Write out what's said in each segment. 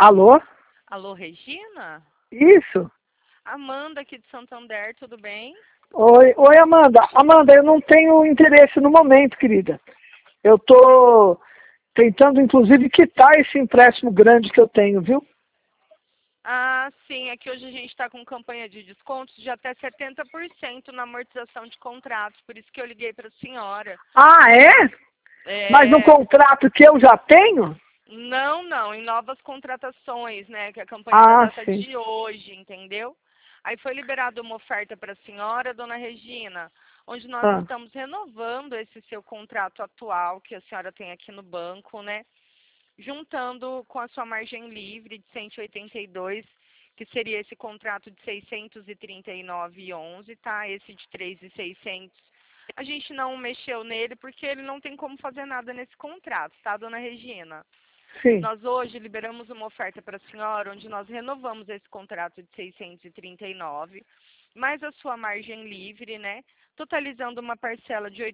Alô? Alô, Regina? Isso? Amanda aqui de Santander, tudo bem? Oi, Amanda. Amanda, eu não tenho interesse no momento, querida. Eu tô tentando, inclusive, quitar esse empréstimo grande que eu tenho, viu? Ah, sim, é que hoje a gente está com campanha de descontos de até 70% na amortização de contratos, por isso que eu liguei para a senhora. Ah, é? Mas no É... contrato que eu já tenho? Não, em novas contratações, né, que a campanha da Ah, data sim. de hoje, entendeu? Aí foi liberada uma oferta para a senhora, dona Regina, onde nós Ah, estamos renovando esse seu contrato atual que a senhora tem aqui no banco, né? Juntando com a sua margem livre de 182, que seria esse contrato de 639,11, tá? Esse de 3.600. A gente não mexeu nele porque ele não tem como fazer nada nesse contrato, tá, dona Regina? sim. Nós hoje liberamos uma oferta para a senhora, onde nós renovamos esse contrato de 639, mais a sua margem livre, né? Totalizando uma parcela de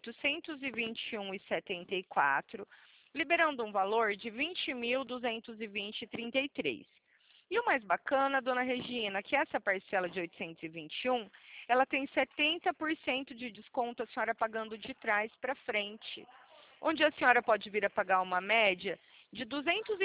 821,74, liberando um valor de 20.220,33. E o mais bacana, dona Regina, que essa parcela de 821, ela tem 70% de desconto a senhora pagando de trás para frente, onde a senhora pode vir a pagar uma média de R$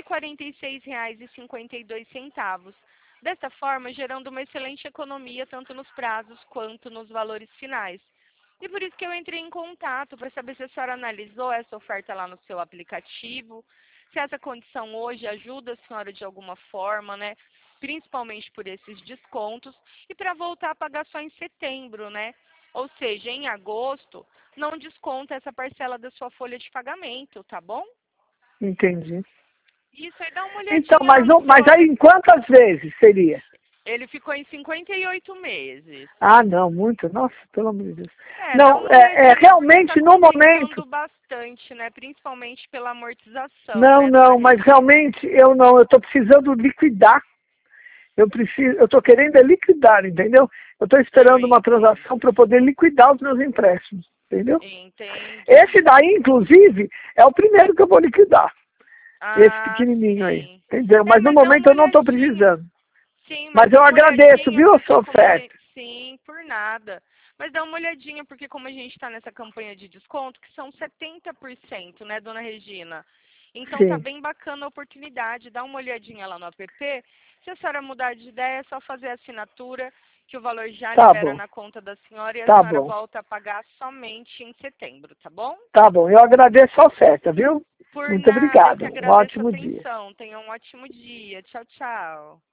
246,52. Dessa forma, gerando uma excelente economia tanto nos prazos quanto nos valores finais. E por isso que eu entrei em contato para saber se a senhora analisou essa oferta lá no seu aplicativo, se essa condição hoje ajuda a senhora de alguma forma, né? Principalmente por esses descontos, e para voltar a pagar só em setembro, né? Ou seja, em agosto, não desconta essa parcela da sua folha de pagamento, tá bom? Entendi. Isso aí, dá uma Então, olhadinha lá no mas seu aí em quantas vezes seria? Ele ficou em 58 meses. Ah, não, muito. Nossa, pelo amor de Deus. Dá Não, uma olhadinha porque está realmente no momento. compensando bastante, né? Principalmente pela amortização, Não, né, dona não, mas Regina? realmente eu estou precisando liquidar. Eu estou querendo liquidar, entendeu? Eu estou Eu esperando uma transação entendo. para poder liquidar os meus empréstimos, entendeu? Esse Entendi. daí, inclusive, é o primeiro que eu vou liquidar. Esse Ah, pequenininho aí, sim. entendeu? Mas no Mas dá momento uma eu não estou olhadinha. precisando. Sim, mas Mas dá eu uma agradeço, olhadinha viu, a porque sua como a oferta? gente... Sim, por nada. Mas dá uma olhadinha porque como a gente está nessa campanha de desconto, que são 70%, né, dona Regina? Então tá Sim, bem bacana a oportunidade. Dá uma olhadinha lá no app. Se a senhora mudar de ideia, é só fazer a assinatura, que o valor já tá libera bom, na conta da senhora e a tá senhora bom, volta a pagar somente em setembro, tá bom? tá bom. Eu agradeço a oferta, viu? Por Muito nada, eu que obrigado. Um agradeço a ótimo dia. atenção. Tenha um ótimo dia. Tchau, tchau.